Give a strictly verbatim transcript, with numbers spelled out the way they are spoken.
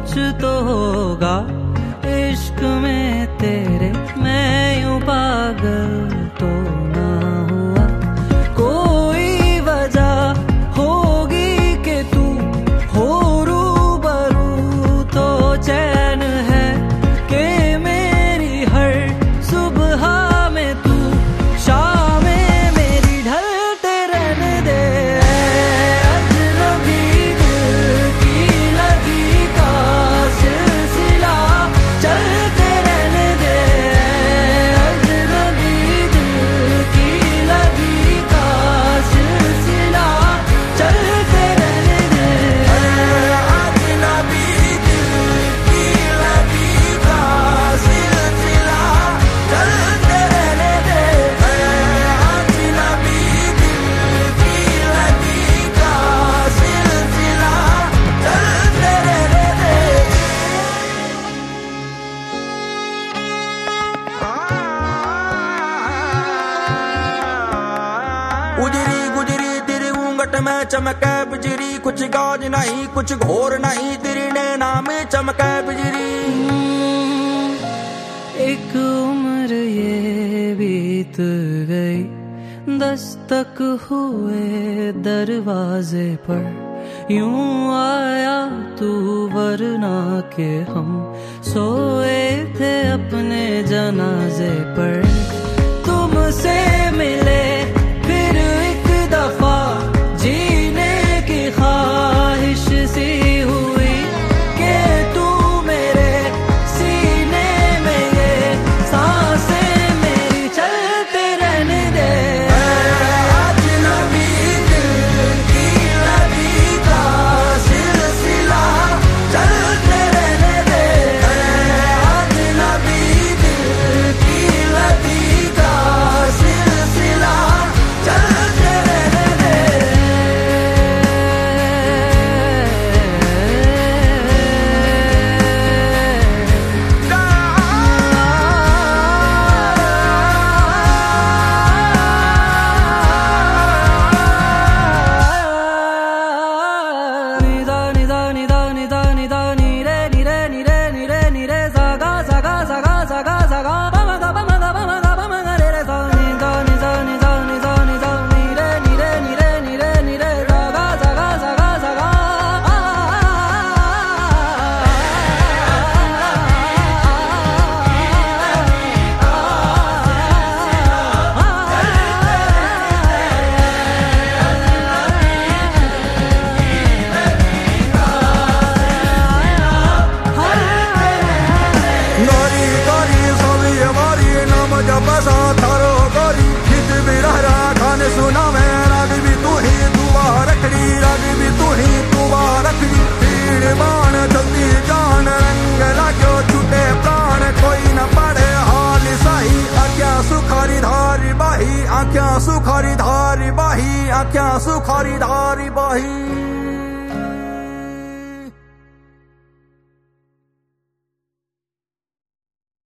कुछ तो होगा इश्क में तेरे, मैं यूं पागल तो ना हुआ। कोई वजह होगी कि तू हो रूबरू तो चैन है कि मेरी हर सुबह में तू शाम में मेरी ढलते रहने दे। अजनबी दिल की लगी का सिलसिला चलते रहने दे। अजनबी दिल की लगी का सिलसिला चलते रहने दे। अजनबी दिल की लगी का सिलसिला चलते रहने दे। अजनबी दिल की लगी का सिलसिला चलते रहने दे। उजरी गुजरी तेरी घूंघट में चमके बिजली, कुछ गाज नहीं कुछ घोर नहीं तेरी नैना में चमके बिजली। एक उम्र ये बीत गई, दस्तक हुए दरवाजे पर, यूं आया तू वरना के हम सोए थे अपने जनाजे पर। तुमसे मिले फिर एक दफा जीने की ख्वाहिश सी हुई कि तू मेरे सीने में ये सांसें मेरी चलते रहने दे। अजनबी दिल की लगी का सिलसिला चलते रहने दे। अजनबी दिल की लगी का सिलसिला चलते रहने दे। निदा निदा निदा निदा निदा नी रे नी रे नी रे नी रे नी रे सा गा सा गा सा गा सा गा सा गा प म गा प म गा प म गा प म गा रे रे सा निदा निदा निदा निदा निदा नी रे नी रे नी रे नी रे नी रे सा गा सा गा सा गा सा गा। गोरी गोरी सोवी हमारी नाम जब सा थारो गोरी गीत भी रहा खाने सुना मैं राग भी तू ही दुआ रखड़ी राग भी तू ही दुआ रखड़ी। तीर बाण चलती जान रंग लाग्यो छूटे प्राण कोई न पड़े हाल सही। आख्या सुखारी धारी बाही आख्या सुखारी धारी बाही आख्या सुखारी धारी बाही।